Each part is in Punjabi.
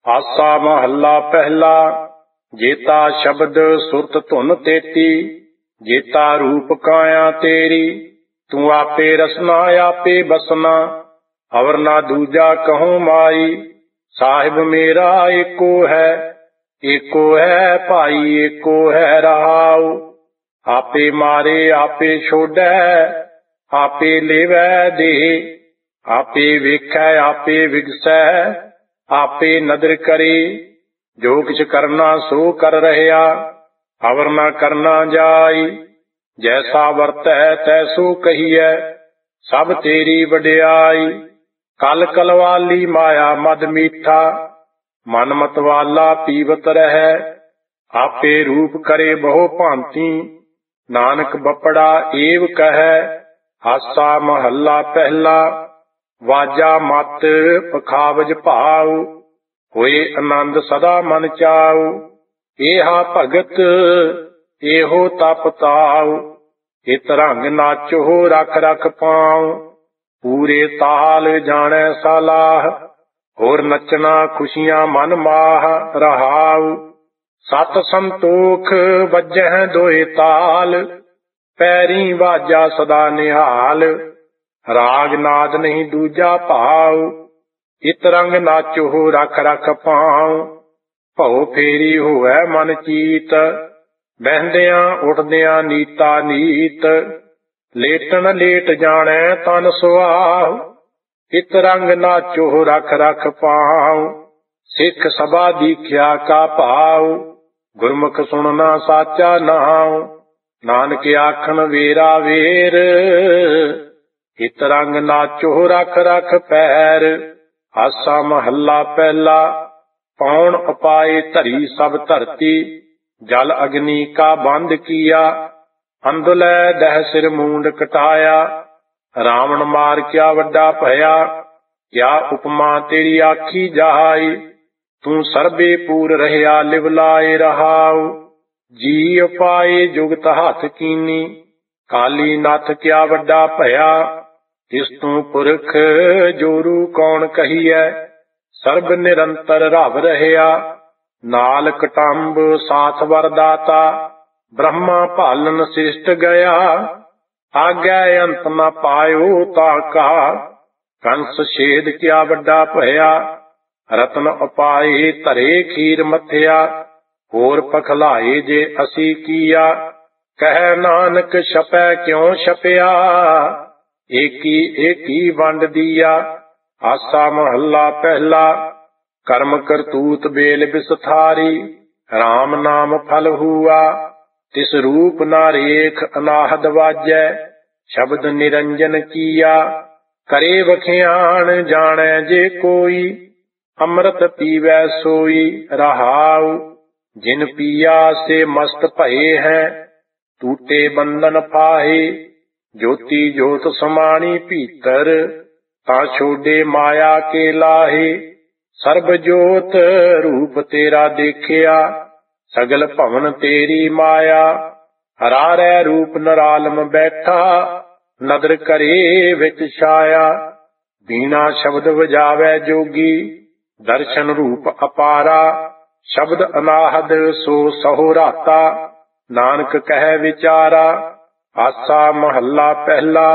ਆਸਾ ਮਹੱਲਾ ਪਹਿਲਾ। ਜੇਤਾ ਸ਼ਬਦ ਸੁਰਤ ਧੁਨ ਤੇਤੀ, ਜੇਤਾ ਰੂਪ ਕਾਇਆ ਤੇਰੀ। ਤੂੰ ਆਪੇ ਰਸਨਾ ਆਪੇ ਬਸਨਾ, ਅਵਰ ਨਾ ਦੂਜਾ ਕਹੂੰ ਮਾਈ। ਸਾਹਿਬ ਮੇਰਾ ਏਕੋ ਹੈ ਭਾਈ ਏਕੋ ਹੈ ਰਹਾਉ। ਆਪੇ ਮਾਰੇ ਆਪੇ ਛੋੜੈ, ਆਪੇ ਲੇਵੈ ਦੇ। ਆਪੇ ਵੇਖੈ ਆਪੇ ਵਿਗਸੈ, ਆਪੇ ਨਦਰ ਕਰੇ। ਜੋ ਕਿਛ ਕਰਨਾ ਸੋ ਕਰ ਰਹਿਆ, ਅਵਰ ਨਾ ਕਰਨਾ ਜਾਈ। ਜੈਸਾ ਵਰਤੈ ਤੈਸੋ ਕਹੀਐ, ਸਭ ਤੇਰੀ ਵਡਿਆਈ। ਕਲ ਕਲਵਾਲੀ ਮਾਇਆ ਮਦ ਮੀਠਾ, ਮਨ ਮਤਵਾਲਾ ਪੀਵਤ ਰਹੈ। ਆਪੇ ਰੂਪ ਕਰੇ ਬਹੁ ਭਾਂਤੀ, ਨਾਨਕ ਬਪੜਾ ਏਵ ਕਹੈ। ਆਸਾ ਮਹੱਲਾ ਪਹਿਲਾ। ਵਾਜਾ ਮਤ ਪਖਾਵਜ ਭਾਉ, ਹੋਏ ਆਨੰਦ ਸਦਾ ਮਨ ਚਾਉ। ਏਹਾ ਭਗਤ ਇਹੋ ਤਪ ਤਾਉ, ਇਤ ਰੰਗ ਨਾਚੋ ਰਖ ਰਖ ਪਾਉ। ਪੂਰੇ ਤਾਲ ਜਾਣੈ ਸਲਾਹ, ਹੋਰ ਨੱਚਣਾ ਖੁਸ਼ੀਆਂ ਮਨ ਮਾਹ ਰਹਾਉ। ਸਤ ਸੰਤੋਖ ਵੱਜਹਿ ਦੋਏ ਤਾਲ, ਪੈਰੀ ਵਾਜਾ ਸਦਾ ਨਿਹਾਲ। ਰਾਗ ਨਾਦ ਨਹੀਂ ਦੂਜਾ ਭਾਉ, ਇਤ ਰੰਗ ਨਾਚੋ ਰਖ ਰਖ ਪਾਉ। ਭਉ ਫੇਰੀ ਹੋਵੈ ਮਨ ਚੀਤ, ਬਹਿੰਦਿਆਂ ਉੱਠਦਿਆਂ ਨੀਤਾ ਨੀਤ। ਲੇਟਣ ਲੇਟ ਜਾਣੈ ਤਨ ਸੁਆਹੁ, ਇਤ ਰੰਗ ਨਾਚੋ ਰਖ ਰਖ ਪਾਉ। ਸਿੱਖ ਸਭਾ ਦੀਖਿਆ ਕਾ ਭਾਉ, ਗੁਰਮੁਖ ਸੁਣਨਾ ਸਾਚਾ ਨਾਉ। ਨਾਨਕ ਆਖਣ ਵੇਰਾ ਵੇਰ, ਇਤ ਰੰਗ ਨਾਚੋ ਰਖ ਰਖ ਪੈਰ। ਆਸਾ ਮਹੱਲਾ ਪਹਿਲਾ। ਪੌਣ ਉਪਾਏ ਧਰੀ ਸਭ ਧਰਤੀ, ਜਲ ਅਗਨੀ ਕਾ ਬੰਧ ਕੀਆ। ਅੰਧਲੇ ਦਹਿ ਸਿਰ ਮੂੰਡ ਕਟਾਇਆ, ਰਾਵਣ ਮਾਰ ਕਿਆ ਵੱਡਾ ਭਇਆ। ਕਿਆ ਉਪਮਾ ਤੇਰੀ ਆਖੀ ਜਾਈ, ਤੂੰ ਸਰਬੇ ਪੂਰ ਰਹਿਆ ਲਿਵਲਾਏ ਰਹਾਉ। ਜੀ ਉਪਾਏ ਜੁਗਤ ਹੱਥ ਕੀਨੀ, ਕਾਲੀ ਨੱਥ ਕਿਆ ਵੱਡਾ ਭਇਆ। ਤਿਸ ਤੂੰ ਪੁਰਖ ਜੋਰੂ ਕੌਣ ਕਹੀਐ, ਸਰਬ ਨਿਰੰਤਰ ਰਵ ਰਹਿਆ। ਨਾਲ ਕਟੰਬ ਸਾਥ ਵਰਦਾਤਾ, ਬ੍ਰਹਮਾ ਭਾਲਨ ਸਿਸ਼ਟ ਗਿਆ। ਆਗੈ ਅੰਤ ਨ ਪਾਇਓ ਤਾਕਾ, ਕੰਸ ਛੇਦ ਕਿਆ ਵੱਡਾ ਭਇਆ। ਰਤਨ ਉਪਾਏ ਧਰੇ ਖੀਰ ਮਥਿਆ, ਹੋਰ ਪਖਲਾਏ ਜੇ ਅਸੀਂ ਕੀਆ। ਕਹਿ ਨਾਨਕ ਛਪੈ ਕਿਉ ਛਪਿਆ, ਏਕੀ ਏਕੀ ਵੰਡ ਦੀਆ। ਆਸਾ ਮਹੱਲਾ ਪਹਿਲਾ। ਕਰਮ ਕਰਤੂਤ ਬੇਲ ਬਿਸਥਾਰੀ, ਰਾਮ ਨਾਮ ਫਲ ਹੂਆ। ਤਿਸ ਰੂਪ ਨਾ ਰੇਖ ਅਨਾਹਦ ਵਾਜੈ, ਸ਼ਬਦ ਨਿਰੰਜਨ ਕੀਆ। ਕਰੇ ਵਖਿਆਣ ਜਾਣੈ ਜੇ ਕੋਈ, ਅੰਮ੍ਰਿਤ ਪੀਵੈ ਸੋਈ ਰਹਾਉ। ਜਿਨ ਪੀਆ ਸੇ ਮਸਤ ਭਏ ਹੈ, ਟੂਟੇ ਬੰਧਨ ਫਾਹੇ। ਜੋਤੀ ਜੋਤ ਸਮਾਣੀ ਭੀਤਰ, ਤਾਂ ਛੋਡੇ ਮਾਇਆ ਕੇ ਲਾਹੇ। ਸਰਬ ਜੋਤ ਰੂਪ ਤੇਰਾ ਦੇਖਿਆ, ਸਗਲ ਭਵਨ ਤੇਰੀ ਮਾਇਆ। ਹਰਾਰੈ ਰੂਪ ਨਰਾਲਮ ਬੈਠਾ, ਨਦਰ ਕਰੇ ਵਿੱਚ ਛਾਇਆ। ਬੀਣਾ ਸ਼ਬਦ ਵਜਾਵੈ ਜੋਗੀ, ਦਰਸ਼ਨ ਰੂਪ ਅਪਾਰਾ। ਸ਼ਬਦ ਅਨਾਹਦ ਸੋ ਸਹੋ ਰਾਤਾ, ਨਾਨਕ ਕਹਿ ਵਿਚਾਰਾ। ਆਸਾ ਮਹੱਲਾ ਪਹਿਲਾ।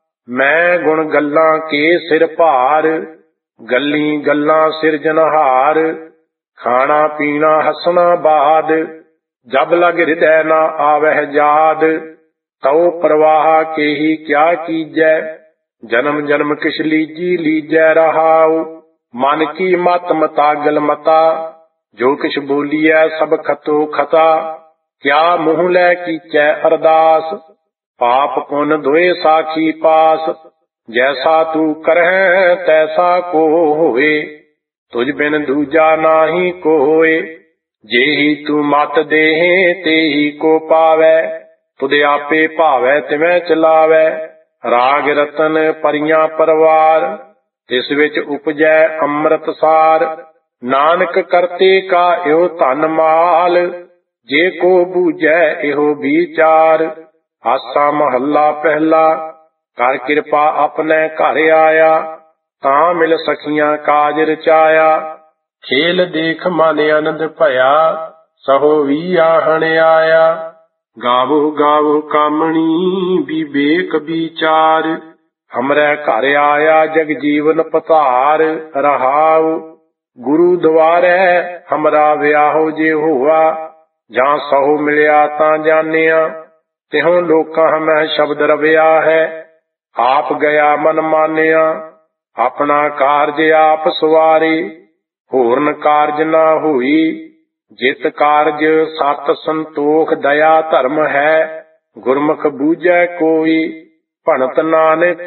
ਮੈਂ ਗੁਣ ਗੱਲਾਂ ਕੇ ਸਿਰ ਭਾਰ, ਗੱਲੀ ਗੱਲਾਂ ਸਿਰਜਨਹਾਰ। ਖਾਣਾ ਪੀਣਾ ਹੱਸਣਾ ਬਾਦ, ਜਬ ਲਗ ਹਿਰਦੈ ਨਾ ਆਵਹਿ ਜਾਦ। ਤਉ ਪ੍ਰਵਾਹ ਕੇਹੀ ਕਿਆ ਕੀਜੈ, ਜਨਮ ਜਨਮ ਕਿਛ ਲੀਜੀ ਲੀਜੈ ਰਹਾਉ। ਮਨ ਕੀ ਮਤ ਮਤਾਗਲ ਮਤਾ, ਜੋ ਕਿਛ ਬੋਲੀਐ ਸਭ ਖਤੋ ਖਤਾ। ਕਿਆ ਮੂੰਹ ਲੈ ਕੀਚੈ ਅਰਦਾਸ, ਪਾਪ ਪੁੰਨ ਦੋਏ ਸਾਖੀ ਪਾਸ। ਜੈਸਾ ਤੂੰ ਕਰਹਿ ਤੈਸਾ ਕੋ ਹੋਏ, ਤੁਝ ਬਿਨ ਦੂਜਾ ਨਾਹੀ ਕੋਇ। ਜੇਹੀ ਤੂੰ ਮਤ ਦੇਹੇ ਤੇਹੀ ਕੋ ਪਾਵੈ, ਤੁਧ ਆਪੇ ਭਾਵੈ ਤਿਵੈ ਚਲਾਵੈ। ਰਾਗ ਰਤਨ ਪਰੀਆਂ ਪਰਵਾਰ, ਤਿਸ ਵਿੱਚ ਉਪਜੈ ਅੰਮ੍ਰਿਤ ਸਾਰ। ਨਾਨਕ ਕਰਤੇ ਕਾ ਇਹੋ ਧਨ ਮਾਲ, ਜੇ ਕੋ ਬੂਝੈ ਇਹੋ ਵਿਚਾਰ। ਆਸਾ ਮਹੱਲਾ ਪਹਿਲਾ। ਕਰ ਕਿਰਪਾ ਆਪਣੇ ਘਰ ਆਇਆ, ਤਾਂ ਮਿਲ ਸਖੀਆਂ ਕਾਜ ਰਚਾਇਆ। ਖੇਲ ਦੇਖ ਮਨ ਆਨੰਦ ਭਇਆ, ਸਹੋ ਵੀ ਆਹਣ ਆਇਆ। ਗਾਵੋ ਗਾਵੋ ਕਾਮਣੀ ਵਿਵੇਕ ਵਿਚਾਰ, ਹਮਰੇ ਘਰ ਆਇਆ ਜਗ ਜੀਵਨ ਪਧਾਰ। ਰਹਾਉ ਗੁਰੂ ਦੁਆਰੇ ਹਮਰਾ ਵਿਆਹੋ ਜੇ ਹੋਆ, ਜਾਂ ਸਹੋ ਮਿਲਿਆ ਤਾਂ ਜਾਣਿਆ। ਤਿਹੁ ਲੋਕਾਂ ਹਮੈ ਸ਼ਬਦ ਰਵਿਆ ਹੈ, ਆਪ ਗਿਆ ਮਨ ਮਾਨਿਆ। ਆਪਣਾ ਕਾਰਜ ਆਪ ਸਵਾਰੇ, ਹੋਰਨ ਕਾਰਜ ਨਾ ਹੋਈ। ਜਿਤ ਕਾਰਜ ਸਤ ਸੰਤੋਖ ਦਇਆ ਧਰਮ ਹੈ, ਗੁਰਮੁਖ ਬੂਝੈ ਕੋਈ। ਭਣਤ ਨਾਨਕ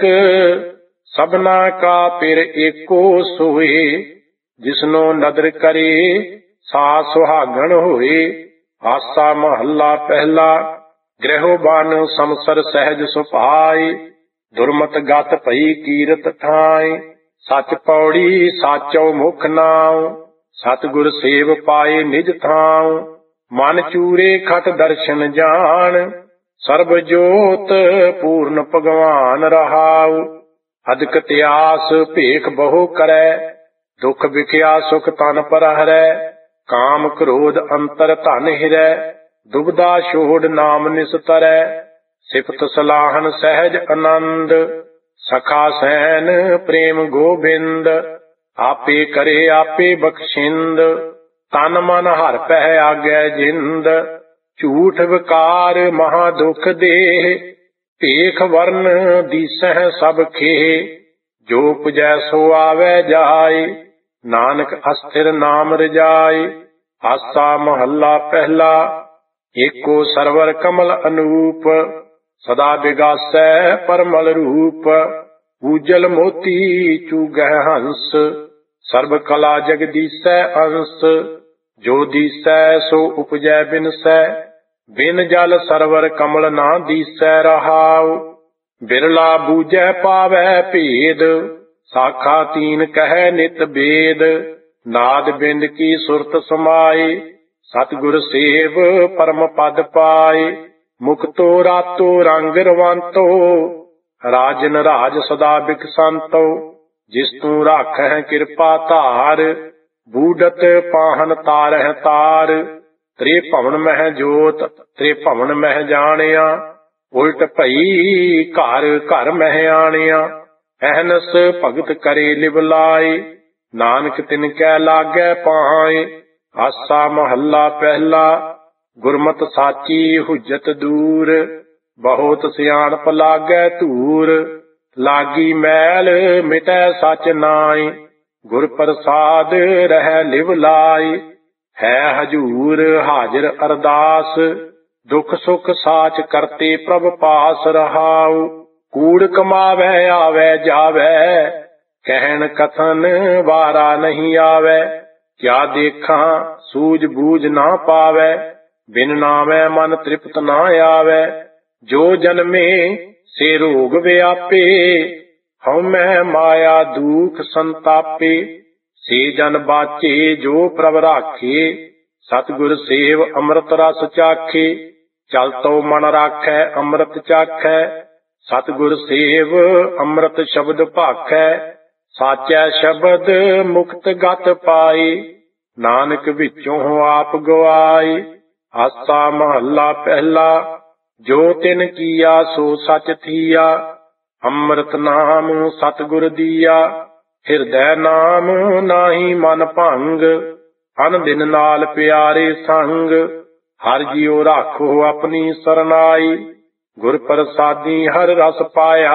ਸਭਨਾ ਕਾ ਪਿਰ ਏਕੋ ਸੋਏ, ਜਿਸਨੋ ਨਦਰ ਕਰੇ ਸਾ ਸੁਹਾਗਣ ਹੋਏ। ਆਸਾ ਮਹੱਲਾ ਪਹਿਲਾ, ਗ੍ਰਹਿ ਬਨ ਸੰਸਰ ਸਹਿਜ ਸੁਭਾਈ। ਦੁਰਮਤ ਗਤ ਭਈ ਕੀਰਤ ਠਾਈ, ਸਚ ਪੌੜੀ ਸਾਚੋ ਮੁਖ ਨਾਉ। ਸਤਿਗੁਰ ਸੇਵ ਪਾਏ ਨਿਜ ਥਾਉ, ਮਨ ਚੂਰੇ ਖਟ ਦਰਸ਼ਨ ਜਾਣ। ਸਰਬ ਜੋਤ ਪੂਰਨ ਭਗਵਾਨ ਰਹਾਉ। ਅਦਕ ਤਿਆਸ ਭੇਖ ਬਹੁ ਕਰੈ, ਦੁਖ ਵਿਖਿਆ ਸੁਖ ਤਨ ਪਰ ਹਰੈ। ਕਾਮ ਕ੍ਰੋਧ ਅੰਤਰ ਧਨ ਹਿਰੈ, ਦੁਬਦਾ ਛੋੜ ਨਾਮ ਨਿਸਤਰੈ। ਸਿਫਤ ਸਲਾਹਨ ਸਹਿਜ ਆਨੰਦ, ਸਖਾ ਸੈਨ ਪ੍ਰੇਮ ਗੋਬਿੰਦ। ਆਪੇ ਕਰੇ ਆਪੇ ਬਖਸ਼ਿੰਦ, ਤਨ ਮਨ ਹਰਿ ਪਹਿ ਆਗੈ ਜਿੰਦ। ਝੂਠ ਵਿਕਾਰ ਮਹਾ ਦੁਖ ਦੇਹ, ਭੇਖ ਵਰਨ ਦੀਸਹਿ ਸਭ ਖੇਹ। ਜੋ ਪੁਜੈ ਸੋ ਆਵੈ ਜਾਇ, ਨਾਨਕ ਅਸਥਿਰ ਨਾਮ ਰਜਾਈ। ਆਸਾ ਮਹੱਲਾ ਪਹਿਲਾ, ਏਕੋ ਸਰਵਰ ਕਮਲ ਅਨੂਪ। ਸਦਾ ਬਿਗਾਸੈ ਪਰਮਲ ਰੂਪ, ਊਜਲ ਮੋਤੀ ਚੂਗਹਿ ਹੰਸ। ਸਰਬ ਕਲਾ ਜਗਦੀਸੈ ਅੰਸ, ਜੋ ਦੀਸੈ ਸੋ ਉਪਜੈ ਬਿਨਸੈ। ਬਿਨ ਜਲ ਸਰਵਰ ਕਮਲ ਨਾ ਦੀਸੈ ਰਹਾਉ। ਬਿਰਲਾ ਬੂਝੈ ਪਾਵੈ ਭੇਦ, ਸਾਖਾ ਤੀਨ ਕਹਿ ਨਿਤ ਬੇਦ। ਨਾਦ ਬਿੰਦ ਕੀ ਸੁਰਤ ਸਮਾਏ, ਸਤਿਗੁਰ ਸੇਵ ਪਰਮ ਪਦ ਪਾਏ। ਮੁਕਤੋ ਰਾਤੋ ਰੰਗ ਰਵੰਤੋ, ਰਾਜਨ ਰਾਜ ਸਦਾ ਬਿਕਸੰਤੋ। ਜਿਸ ਤੂੰ ਰਾਖਹਿ ਕਿਰਪਾ ਧਾਰ, ਬੂਡਤ ਪਾਹਨ ਤਾਰਹਿ ਤਾਰ। ਤ੍ਰੇ ਭਵਨ ਮਹਿ ਜੋਤ ਤ੍ਰੇ ਭਵਨ ਮਹਿ ਜਾਣਿਆ, ਉਲਟ ਭਈ ਘਰ ਘਰ ਮਹਿ ਆਣਿਆ। ਅਹਨਸ ਭਗਤ ਕਰੇ ਲਿਵ ਲਾਏ, ਨਾਨਕ ਤਿਨ ਕੈ ਲਾਗੈ ਪਾਏ। ਆਸਾ ਮਹੱਲਾ ਪਹਿਲਾ, ਗੁਰਮਤਿ ਸਾਚੀ ਹੁਜਤ ਦੂਰ। ਬਹੁਤ ਸਿਆਣਪ ਲਾਗੈ ਧੂਰ, ਲਾਗੀ ਮੈਲ ਮਿਟੈ ਸਚ ਨਾਈ। ਗੁਰ ਪ੍ਰਸਾਦ ਰਹਿ ਲਿਵ ਲਾਈ, ਹੈ ਹਜੂਰ ਹਾਜ਼ਰ ਅਰਦਾਸ। ਦੁਖ ਸੁਖ ਸਾਚ ਕਰਤੇ ਪ੍ਰਭ ਪਾਸ ਰਹਾਉ। ਕੂੜ ਕਮਾਵੈ ਆਵੈ ਜਾਵੈ, ਕਹਿਣ ਕਥਨ ਵਾਰਾ ਨਹੀਂ ਆਵੈ। ਕਿਆ ਦੇਖਾਂ ਸੂਝ ਬੂਝ ਨਾ ਪਾਵੈ, ਬਿਨ ਨਾਮੈ ਮਨ ਤ੍ਰਿਪਤ ਨਾ ਆਵੈ। ਜੋ ਜਨਮੇ ਸੇ ਰੋਗ ਵਿਆਪੇ, ਹਉਮੈ ਮਾਇਆ ਦੂਖ ਸੰਤਾਪੇ। ਸੇ ਜਨ ਬਾਚੇ ਜੋ ਪ੍ਰਭ ਰਾਖੇ, ਸਤਿਗੁਰ ਸੇਵ ਅੰਮ੍ਰਿਤ ਰਸ ਚਾਖੇ। ਚਲ ਤੋ ਮਨ ਰਾਖੈ ਅੰਮ੍ਰਿਤ ਚਾਖੈ, ਸਤਿਗੁਰ ਸੇਵ ਅੰਮ੍ਰਿਤ ਸ਼ਬਦ ਭਾਖੈ। ਸਾਚੈ ਸ਼ਬਦ ਮੁਕਤ ਗਤ ਪਾਈ, ਨਾਨਕ ਵਿੱਚੋਂ ਆਪ ਗਵਾਈ। ਆਸਾ ਮਹੱਲਾ ਪਹਿਲਾ, ਜੋ ਤਿਨ ਕੀਆ ਸੋ ਸਚ ਥੀਆ। ਅੰਮ੍ਰਿਤ ਨਾਮ ਸਤਿਗੁਰ ਦੀਆ, ਹਿਰਦੈ ਨਾਮ ਨਾਹੀ ਮਨ ਭੰਗ। ਅਨ ਦਿਨ ਨਾਲ ਪਿਆਰੇ ਸੰਗ, ਹਰਿ ਜੀਉ ਰਾਖੋ ਆਪਣੀ ਸਰਨਾਈ। ਗੁਰ ਪ੍ਰਸਾਦੀ ਹਰਿ ਰਸ ਪਾਇਆ,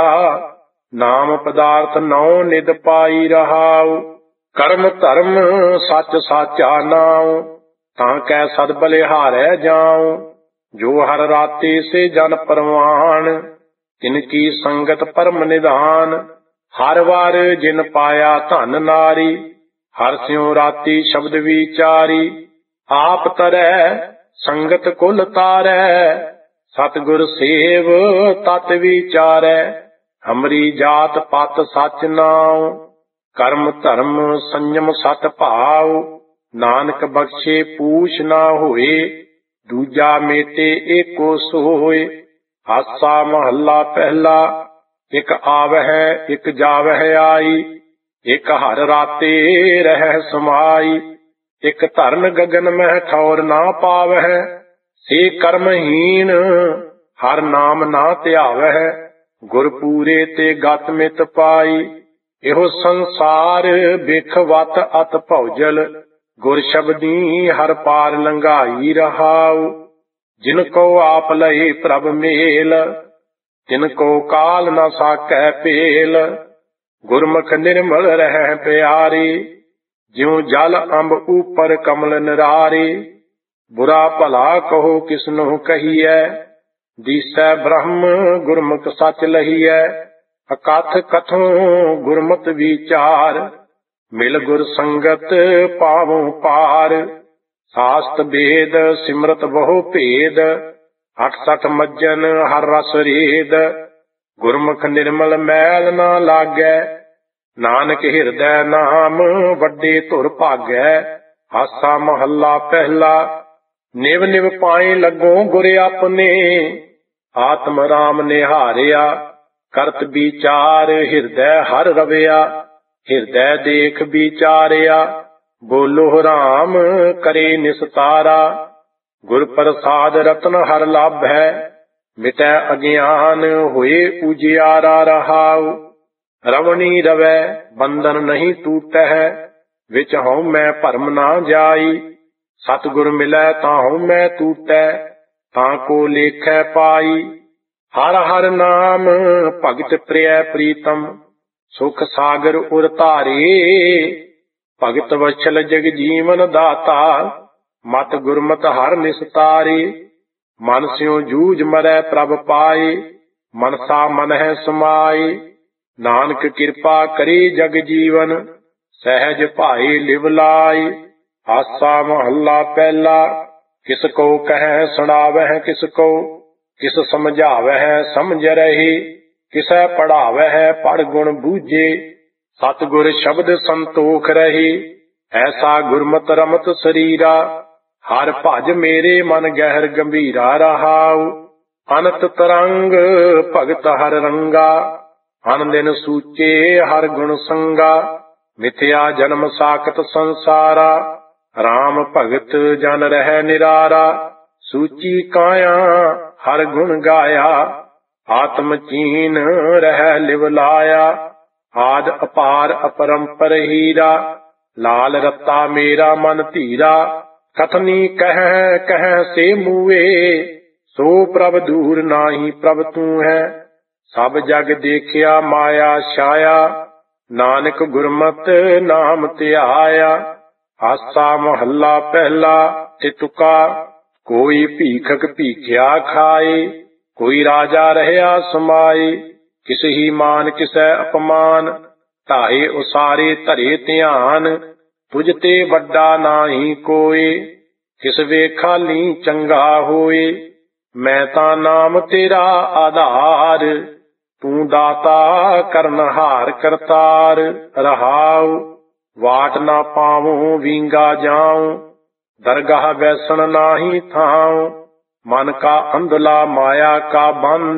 ਨਾਮ ਪਦਾਰਥ ਨੌ ਨਿਦ ਪਾਈ ਰਹਾਉ। ਕਰਮ ਧਰਮ ਸੱਚ ਸਾਚਾ ਨਾਉ, ਤਾਂ ਕੈ ਸਦ ਬਲਿਹਾਰੈ ਜਾਉ। ਜੋ ਹਰਿ ਰਾਤੇ ਸੇ ਜਨ ਪਰਵਾਣ, ਤਿਨ ਕੀ ਸੰਗਤ ਪਰਮ ਨਿਧਾਨ। ਹਰ ਵਾਰ ਜਿਨ ਪਾਇਆ ਧਨ ਨਾਰੀ, ਹਰਿ ਸਿਉ ਰਾਤੀ ਸ਼ਬਦ ਵਿਚਾਰੀ। ਆਪ ਤਰੈ ਸੰਗਤ ਕੁਲ ਤਾਰੈ, ਸਤਿਗੁਰ ਸੇਵ ਤਤ ਵਿਚਾਰੈ। ਹਮਰੀ ਜਾਤ ਪਤ ਸਚ ਨਾਉ, ਕਰਮ ਧਰਮ ਸੰਜਮ ਸਤ ਭਾਉ। ਨਾਨਕ ਬਖਸ਼ੇ ਪੂਛ ਨਾ ਹੋਏ, ਦੂਜਾ ਮੇਟੇ ਏਕੋ ਸੋਏ। ਆਸਾ ਮਹੱਲਾ ਪਹਿਲਾ, ਇਕ ਆਵਹਿ ਇਕ ਜਾਵਹਿ ਆਈ। ਇੱਕ ਹਰ ਰਾਤੇ ਰਹਿ ਸਮਾਈ। ਇੱਕ ਧਰਨ ਗਗਨ ਮਹਿ ਠੌਰ ਨਾ ਪਾਵਹਿ। ਸੇ ਕਰਮਹੀਨ ਹਰ ਨਾਮ ਨਾ ਧਿਆਵਹਿ। ਗੁਰ ਪੂਰੇ ਤੇ ਗਤ ਮਿਤ ਪਾਈ। ਇਹੋ ਸੰਸਾਰ ਬਿਖ ਵਤ ਅਤ ਭੌਜਲ। ਗੁਰ ਸ਼ਬਦੀ ਹਰ ਪਾਰ ਲੰਘਾਈ ਰਹਾਉ। ਜਿਨ ਕੋ ਆਪ ਲਏ ਪ੍ਰਭ ਮੇਲ। ਤਿਨ ਕੋ ਕਾਲ ਨ ਸਾਕੈ ਭੇਲ। ਗੁਰਮੁਖ ਨਿਰਮਲ ਰਹਿ ਪਿਆਰੇ। ਜਿਉ ਜਲ ਅੰਬ ਉਪਰ ਕਮਲ ਨਿਰਾਰੇ। ਬੁਰਾ ਭਲਾ ਕਹੋ ਕਿਸਨੁ ਕਹੀਐ। ਦੀਸੈ ਬ੍ਰਹਮ ਗੁਰਮੁਖ ਸਚ ਲਹੀਐ। ਅਕਥ ਕਥੋਂ ਗੁਰਮਤਿ ਵਿਚਾਰ। ਮਿਲ ਗੁਰ ਸੰਗਤ ਪਾਵੋ ਪਾਰ। ਸਾਸਤ ਵੇਦ ਸਿਮਰਤ ਬਹੁ ਭੇਦ। 68 ਮੱਜਨ ਹਰ ਰਸ ਰੇਦ। ਗੁਰਮੁਖ ਨਿਰਮਲ ਮੈਲ ਨਾ ਲਾਗੈ। ਨਾਨਕ ਹਿਰਦੈ ਨਾਮ ਵੱਡੇ ਧੁਰ ਭਾਗੈ। ਆਸਾ ਮਹੱਲਾ ਪਹਿਲਾ। ਨਿਵ ਨਿਵ ਪਾਏ ਲੱਗੋ ਗੁਰ ਆਪਣੇ। ਆਤਮ ਰਾਮ ਨਿਹਾਰਿਆ। ਕਰਤ ਵਿਚਾਰ ਹਿਰਦੈ ਹਰ ਰਵਿਆ। ਹਿਰਦੈ ਦੇਖ ਵਿਚਾਰਿਆ। ਬੋਲੋ ਰਾਮ ਕਰੇ ਨਿਸਤਾਰਾ। ਗੁਰ ਪ੍ਰਸਾਦ ਰਤਨ ਹਰ ਲਾਭੈ। ਮਿਟੈ ਅਗਿਆਨ ਹੋਏ ਉਜਿਆਰਾ ਰਹਾਉ। ਰਵਣੀ ਰਵੈ ਬੰਧਨ ਨਹੀਂ ਟੂਟੈ। ਵਿੱਚ ਹਉ ਮੈਂ ਭਰਮ ਨਾ ਜਾਈ। ਸਤਿਗੁਰ ਮਿਲੈ ਤਾਂ ਹਉ ਮੈਂ ਟੂਟੈ। ਤਾਂ ਕੋ ਲੇਖੈ ਪਾਈ। ਹਰ ਹਰ ਨਾਮ ਭਗਤ ਪ੍ਰਿਯ ਪ੍ਰੀਤਮ। ਸੁਖ ਸਾਗਰ ਉਰ ਧਾਰੇ। ਭਗਤ ਵਛਲ ਜਗ ਜੀਵਨ ਦਾਤਾ। ਮਤ ਗੁਰਮਤਿ ਹਰ ਨਿਸਤਾਰੇ। ਮਨ ਸਿਉ ਜੂਝ ਮਰੈ ਪ੍ਰਭ ਪਾਏ। ਮਨਸਾ ਮਨ ਹੈ ਸਮਾਏ। ਨਾਨਕ ਕਿਰਪਾ ਕਰੇ ਜਗ ਜੀਵਨ। ਸਹਿਜ ਭਾਏ ਲਿਵ ਲਾਏ। ਆਸਾ ਮਹੱਲਾ ਪਹਿਲਾ। ਕਿਸ ਕੋ ਕਹਿ ਸੁਣਾਵਹਿ ਕਿਸ ਕੋ। ਕਿਸ ਸਮਝਾਵਹਿ ਸਮਝ ਰਹੇ। ਕਿਸੈ ਪੜ੍ਹਾਵਹਿ ਪੜ੍ਹ ਗੁਣ ਬੂਝੇ। ਸਤਿਗੁਰ ਸ਼ਬਦ ਸੰਤੋਖ ਰਹੇ। ਐਸਾ ਗੁਰਮਤਿ ਰਮਤ ਸਰੀਰਾ। ਹਰ ਭਜ ਮੇਰੇ ਮਨ ਗਹਿਰ ਗੰਭੀਰਾ ਰਹਾਉ। ਅਨੰਤ ਤਰੰਗ ਭਗਤ ਹਰ ਰੰਗਾ। ਅਨ ਦਿਨ ਸੂਚੇ ਹਰ ਗੁਣ ਸੰਗਾ। ਮਿਥਿਆ ਜਨਮ ਸਾਖਤ ਸੰਸਾਰਾ। ਰਾਮ ਭਗਤ ਜਨ ਰਹਿ ਨਿਰਾਰਾ। ਸੂਚੀ ਕਾਇਆ ਹਰ ਗੁਣ ਗਾਇਆ। ਆਤਮ ਚੀਨ ਰਹਿ ਲਿਵ ਲਾਇਆ। ਆਦ ਅਪਾਰ ਅਪਰੰਪਰ ਹੀਰਾ। ਲਾਲ ਰੱਤਾ ਮੇਰਾ ਮਨ ਧੀਰਾ। ਕਥਨੀ ਕਹਿ ਕਹਿ ਸੇ ਮੂਏ। ਸੋ ਪ੍ਰਭ ਦੂਰ ਨਾਹੀ ਪ੍ਰਭ ਤੂੰ ਹੈ। ਸਭ ਜਗ ਦੇਖਿਆ ਮਾਇਆ ਛਾਇਆ। ਨਾਨਕ ਗੁਰਮਤਿ ਨਾਮ ਧਿਆਇਆ। ਆਸਾ ਮਹੱਲਾ ਪਹਿਲਾ। ਤੇ ਤੁਕਾ ਕੋਈ ਭੀਖਕ ਭੀਖਿਆ ਖਾਏ। ਕੋਈ ਰਾਜਾ ਰਹਿਆ ਸਮਾਏ। ਕਿਸ ਹੀ ਮਾਨ ਕਿਸੈ ਅਪਮਾਨ। ਢਾਏ ਉਸਾਰੇ ਧਰੇ ਧਿਆਨ। ਤੁਝ ਤੇ ਵੱਡਾ ਨਾਹੀ ਕੋਏ। ਕਿਸ ਵੇਖਾਲੀ ਚੰਗਾ ਹੋਏ। ਮੈਂ ਤਾਂ ਨਾਮ ਤੇਰਾ ਆਧਾਰ। ਤੂੰ ਦਾਤਾ ਕਰਨਹਾਰ ਕਰਤਾਰ ਰਹਾਉ। ਵਾਟ ਨਾ ਪਾਵੋ ਵੀਂਗਾ ਜਾਉ। ਦਰਗਾਹ ਬੈਸਣ ਨਾਹੀ ਥਾਉ। ਮਨ ਕਾ ਅੰਧਲਾ ਮਾਇਆ ਕਾ ਬੰਦ।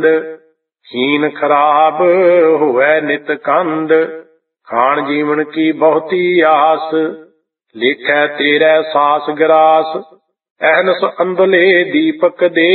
ਹੀਨ ਖਰਾਬ ਹੋਵੈ ਨਿਤ ਕੰਦ। ਖਾਣ ਜੀਵਨ ਕੀ ਬਹੁਤੀ ਆਸ। ਲਿਖੈ ਤੇਰੇ ਸਾਸ ਗਰਾਸ। ਅਹਨਸ ਅੰਧਲੇ ਦੀਪਕ ਦੇ।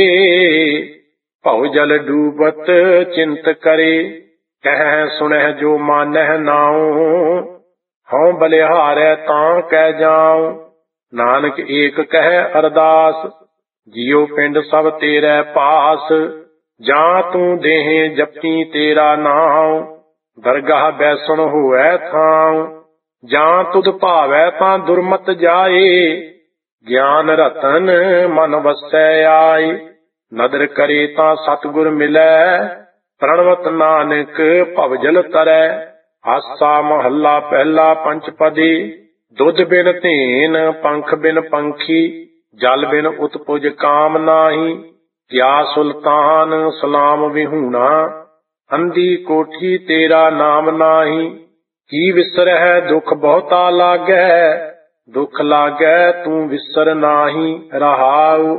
ਭਉ ਜਲ ਡੂਬਤ ਚਿੰਤ ਕਰੇ। ਕਹਿ ਸੁਣਹਿ ਜੋ ਮਾਨਹਿ ਨਾਉ। ਹਉ ਬਲਿਹਾਰੈ ਤਾਂ ਕਹਿ ਜਾਉ। ਨਾਨਕ ਏਕ ਕਹਿ ਅਰਦਾਸ। ਜਿਉ ਪਿੰਡ ਸਭ ਤੇਰੇ ਪਾਸ। ਜਾਂ ਤੂੰ ਦੇਹ ਜਪੀ ਤੇਰਾ ਨਾਉ। ਦਰਗਾਹ ਬੈਸਣ ਹੋਵੈ ਥਾਉ। ਜਾਂ ਤੁਧ ਭਾਵੈ ਤਾਂ ਦੁਰਮਤ ਜਾਏ। ਗਿਆਨ ਰਤਨ ਮਨ ਵਸੈ ਆਏ। ਨਦਰ ਕਰੇ ਤਾਂ ਸਤਿਗੁਰ ਮਿਲੈ। ਪ੍ਰਣਵਤ ਨਾਨਕ ਭਵਜਲ ਤਰੈ। ਆਸਾ ਮਹੱਲਾ ਪਹਿਲਾ। ਪੰਚਪਦੀ। ਦੁੱਧ ਬਿਨ ਧੇਨ ਪੰਖ ਬਿਨ ਪੰਖੀ। ਜਲ ਬਿਨ ਉਤਪੁਜ ਕਾਮ ਨਾਹੀ। ਕਿਆ ਸੁਲਤਾਨ ਸਲਾਮ ਵਿਹੂਣਾ। ਅੰਧੀ ਕੋਠੀ ਤੇਰਾ ਨਾਮ ਨਾਹੀ। ਕੀ ਵਿਸਰਹਿ ਦੁਖ ਬਹੁਤਾ ਲਾਗੈ। ਦੁਖ ਲਾਗੈ ਤੂੰ ਵਿਸਰ ਨਾਹੀ ਰਹਾਉ।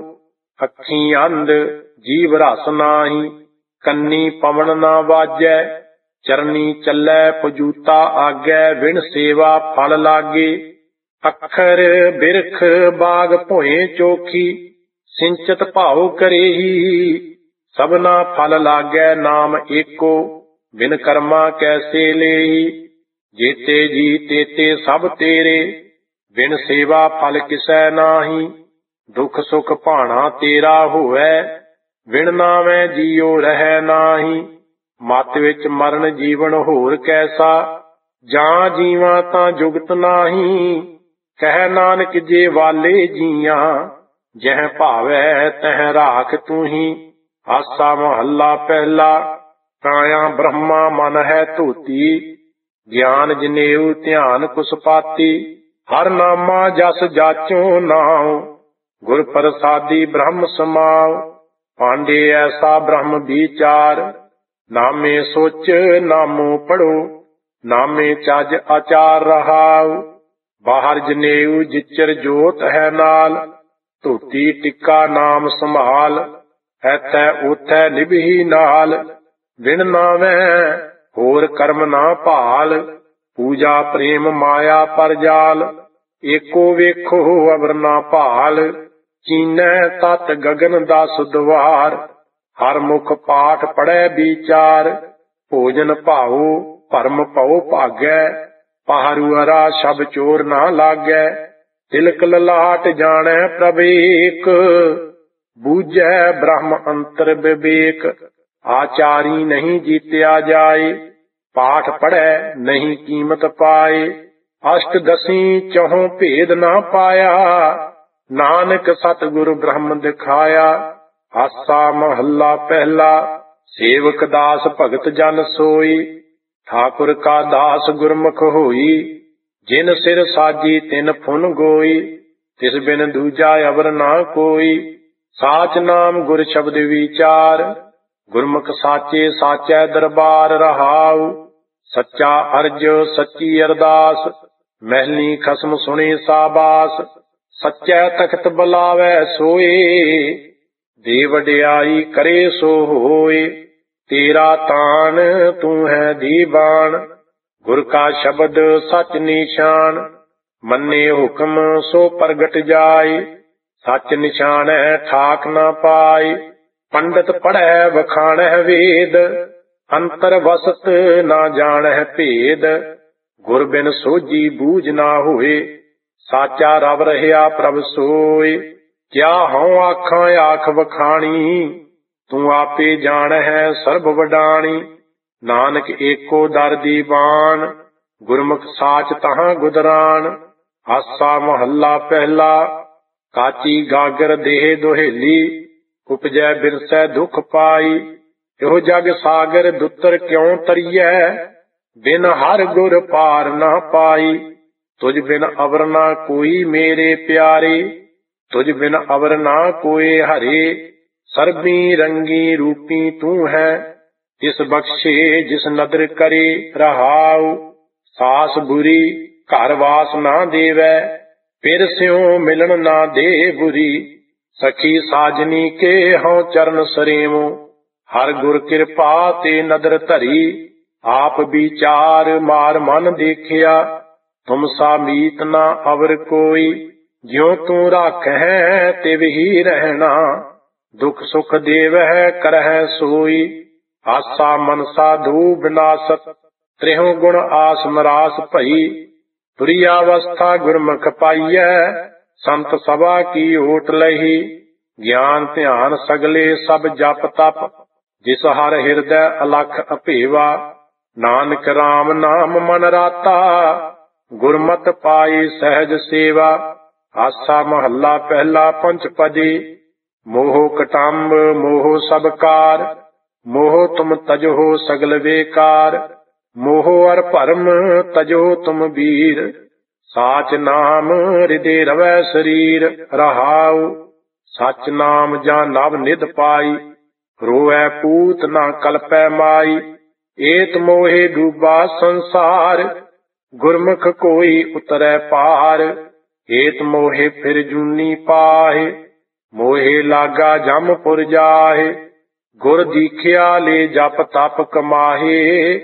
ਅੱਖੀਂ ਅੰਧ ਜੀਵ ਰਸ ਨਾਹੀ। ਕੰਨੀ ਪਵਨ ਨਾ ਵਾਜੈ। ਚਰਨੀ ਚੱਲੈ ਪਜੂਤਾ ਆਗੈ, ਵਿਣ ਸੇਵਾ ਫਲ ਲਾਗੇ। ਅੱਖਰ ਬਿਰਖ ਬਾਗ ਭੋਏ ਚੋਖੀ, ਸਿੰਚਤ ਭਾਉ ਕਰੇਹੀ। ਸਭਨਾ ਫਲ ਲਾਗੈ ਨਾਮ ਏਕੋ, ਬਿਨ ਕਰਮਾ ਕੈਸੇ ਲੇਹੀ। ਜੇਤੇ ਜੀ ਤੇਤੇ ਸਭ ਤੇਰੇ, ਬਿਨ ਸੇਵਾ ਫਲ ਕਿਸੈ ਨਾਹੀ। ਦੁਖ ਸੁਖ ਭਾਣਾ ਤੇਰਾ ਹੋਵੈ, ਵਿਣ ਨਾਮੈ ਜੀਉ ਰਹਿ ਨਾਹੀ। ਮਤ ਵਿੱਚ ਮਰਨ ਜੀਵਨ ਹੋਰ ਕੈਸਾ, ਜਾਂ ਜੀਵਾਂ ਤਾਂ ਜੁਗਤ ਨਾਹੀ। ਕਹਿ ਨਾਨਕ ਜੇ ਵਾਲੇ ਜੀਆਂ, ਜਹ ਭਾਵੈ ਤਹ ਰਾਖ ਤੂੰ ਹੀ। ਆਸਾ ਮਹੱਲਾ ਪਹਿਲਾ। ਕਾਇਆ ਬ੍ਰਹਮਾ ਮਨ ਹੈ ਧੋਤੀ, ਗਿਆਨ ਜਨੇਊ ਧਿਆਨ ਕੁਸਪਾਤੀ। ਹਰ ਨਾਮਾ ਜਸ ਜਾਚੋ ਨਾਉ, ਗੁਰ ਪ੍ਰਸਾਦੀ ਬ੍ਰਹਮ ਸਮਾਉ। ਪਾਂਡੇ ਐਸਾ ਬ੍ਰਹਮ ਵਿਚਾਰ, ਨਾਮੇ ਸੋਚ ਨਾਮੋ ਪੜੋ। ਨਾਮੇ ਚਜ ਆਚਾਰ ਰਹਾਉ, ਬਾਹਰ ਜਨੇਊ ਜਿਚਰ ਜੋਤ ਹੈ ਨਾਲ। ਧੋਤੀ ਟਿੱਕਾ ਨਾਮ ਸੰਭਾਲ, ਐਥੈ ਓਥੈ ਨਿਭੀ ਨਾਲ। ਬਿਨ ਨਾਮੈ ਹੋਰ ਕਰਮ ਨਾ ਭਾਲ, ਪੂਜਾ ਪ੍ਰੇਮ ਮਾਇਆ ਪਰਜਾਲ। ਏਕੋ ਵੇਖੋ ਅਵਰ ਨਾ ਭਾਲ, ਚੀਨੈ ਤਤ ਗਗਨ ਦਸ ਦੁਆਰ। ਹਰ ਮੁਖ ਪਾਠ ਪੜੈ ਵਿਚਾਰ, ਭੋਜਨ ਭਾਉ ਭਰਮ ਭਉ ਭਾਗੈ। ਪਹਰੂ ਹਰਾ ਸ਼ਬ ਚੋਰ ਨਾ ਲਾਗੈ, ਤਿਲਕ ਲਲਾਟ ਜਾਣੈ ਪ੍ਰਭ ਏਕ। ਬੂਝੈ ਬ੍ਰਹਮ ਅੰਤਰ ਵਿਵੇਕ, ਆਚਾਰੀ ਨਹੀਂ ਜੀਤਿਆ ਜਾਏ। ਪਾਠ ਪੜੈ ਨਹੀਂ ਕੀਮਤ ਪਾਏ, ਅਸ਼ਟ ਦਸੀ ਚਹੁ ਭੇਦ ਨਾ ਪਾਇਆ। ਨਾਨਕ ਸਤਿਗੁਰ ਬ੍ਰਹਮ ਦਿਖਾਇਆ। ਆਸਾ ਮਹੱਲਾ ਪਹਿਲਾ। ਸੇਵਕ ਦਾਸ ਭਗਤ ਜਨ ਸੋਈ, ਠਾਕੁਰ ਕਾ ਦਾਸ ਗੁਰਮੁਖ ਹੋਈ। ਜਿਨ ਸਿਰ ਸਾਜੀ ਤਿਨ ਫੁਨ ਗੋਈ, ਤਿਸ ਬਿਨ ਦੂਜਾ ਅਵਰ ਨਾ ਕੋਈ। ਸਾਚ ਨਾਮ ਗੁਰ ਸ਼ਬਦ ਵਿਚਾਰ, ਗੁਰਮੁਖ ਸਾਚੇ ਸਾਚੈ ਦਰਬਾਰ ਰਹਾਉ। ਸੱਚਾ ਅਰਜ ਸੱਚੀ ਅਰਦਾਸ, ਮਹਿਲੀ ਖਸਮ ਸੁਣੇ ਸਾਬਾਸ। ਸੱਚੈ ਤਖਤ ਬੁਲਾਵੈ ਸੋਏ, ਦੇ ਵਡਿਆਈ ਕਰੇ ਸੋ ਹੋਏ। ਤੇਰਾ ਤਾਣ ਤੂੰ ਹੈ ਦੀਵਾਨ, ਗੁਰ ਕਾ ਸ਼ਬਦ ਸਚ ਨਿਸ਼ਾਨ। ਮੰਨੇ ਹੁਕਮ ਸੋ ਪ੍ਰਗਟ ਜਾਏ, ਸਚ ਨਿਸ਼ਾਨੈ ਠਾਕ ਨਾ ਪਾਏ। ਪੰਡਤ ਪੜ੍ਹੈ ਵਖਾਣੈ ਵੇਦ, ਅੰਤਰ ਵਸਤ ਨਾ ਜਾਣੈ ਭੇਦ। ਗੁਰ ਬਿਨ ਸੋਝੀ ਬੂਝ ਨਾ ਹੋਏ, ਸਾਚਾ ਰਵ ਰਹਿਆ ਪ੍ਰਭ ਸੋਏ। ਕਿਆ ਹਉ ਆਖਾਂ ਆਖ ਵਖਾਣੀ, ਤੂੰ ਆਪੇ ਜਾਣਹਿ ਸਰਬ ਵਡਾਣੀ। ਨਾਨਕ ਏਕੋ ਦਰ ਦੀਵਾਨ, ਗੁਰਮੁਖ ਸਾਚ ਤਹਾਂ ਗੁਦਰਾਨ। ਆਸਾ ਮਹੱਲਾ ਪਹਿਲਾ। ਕਾਚੀ ਗਾਗਰ ਦੇਹ ਦੁਹੇਲੀ, ਉਪਜੈ ਬਿਰਸੈ ਦੁਖ ਪਾਈ। ਇਹੋ ਜਗ ਸਾਗਰ ਦੁੱਤਰ ਕਿਉ ਤਰੀਐ, ਬਿਨ ਹਰ ਗੁਰ ਪਾਰ ਨਾ ਪਾਈ। ਤੁਝ ਬਿਨ ਅਵਰ ਨਾ ਕੋਈ ਮੇਰੇ ਪਿਆਰੇ, ਤੁਝ ਬਿਨ ਅਵਰ ਨਾ ਕੋਏ ਹਰੇ। ਸਰਬੀ ਰੰਗੀ ਰੂਪੀ ਤੂੰ ਹੈ, ਤਿਸ ਬਖਸ਼ੇ ਜਿਸ ਨਦਰ ਕਰੇ ਰਹਾਉ। ਸਾਸ ਬੁਰੀ ਘਰ ਵਾਸ ਨਾ ਦੇਵੈ, ਫਿਰ ਸਿਉ ਮਿਲਣ ਨਾ ਦੇ ਬੁਰੀ। ਸਖੀ ਸਾਜਨੀ ਕੇ ਹਉ ਚਰਨ ਸਰੇਵੋ, ਹਰ ਗੁਰ ਕਿਰਪਾ ਤੇ ਨਦਰ ਧਰੀ। ਆਪ ਵਿਚਾਰ ਮਾਰ ਮਨ ਦੇਖਿਆ, ਤੁਮ ਸਾ ਮੀਤ ਨਾ ਅਵਰ ਕੋਈ। ਜਿਉ ਤੂੰ ਰਾਖੈ ਤਿਵ ਹੀ ਰਹਿਣਾ, ਦੁਖ ਸੁਖ ਦੇਵਹਿ ਕਰਹਿ ਸੋਈ। ਆਸਾ ਮਨਸਾ ਧੂ ਬਿਨਾਸਤ, ਤ੍ਰਿਹੁ ਗੁਣ ਆਸ ਮਰਾਸ ਭਈ। ਤੁਰੀ ਅਵਸਥਾ ਗੁਰਮੁਖ ਪਾਈਐ, ਸੰਤ ਸਭਾ ਕੀ ਓਟ ਲਹੀ। ਗਿਆਨ ਧਿਆਨ ਸਗਲੇ ਸਭ ਜਪ ਤਪ, ਜਿਸ ਹਰ ਹਿਰਦੈ ਅਲਖ ਅਭੇਵਾ। ਨਾਨਕ ਰਾਮ ਨਾਮ ਮਨ ਰਾਤਾ, ਗੁਰਮਤਿ ਪਾਈ ਸਹਿਜ ਸੇਵਾ। ਆਸਾ ਮਹੱਲਾ ਪਹਿਲਾ ਪੰਚਪਦੀ। ਮੋਹ ਕਟੰਬ ਮੋਹ ਸਭ ਕਾਰ, ਮੋਹ ਤੁਮ ਤਜੋ ਸਗਲ ਵੇਕਾਰ। ਮੋਹ ਅਰ ਭਰਮ ਤਜੋ ਤੁਮ ਵੀਰ, ਸਾਚ ਨਾਮ ਹਿਰਦੇ ਰਵੈ ਸਰੀਰ ਰਹਾਉ। ਸਚ ਨਾਮ ਜਾਂ ਨਵ ਨਿਧ ਪਾਈ, ਰੋਵੈ ਪੂਤ ਨਾ ਕਲਪੈ ਮਾਈ। ਏਤ ਮੋਹਿ ਡੂਬਾ ਸੰਸਾਰ, ਗੁਰਮੁਖ ਕੋਈ ਉਤਰੈ ਪਾਰ। ਏਤ ਮੋਹਿ ਫਿਰ ਜੂਨੀ ਪਾਹਿ, ਮੋਹਿ ਲਾਗਾ ਜਮਪੁਰ ਜਾਹਿ। ਗੁਰ ਦੀਖਿਆ ਲੈ ਜਪ ਤਪ ਕਮਾਹੇ,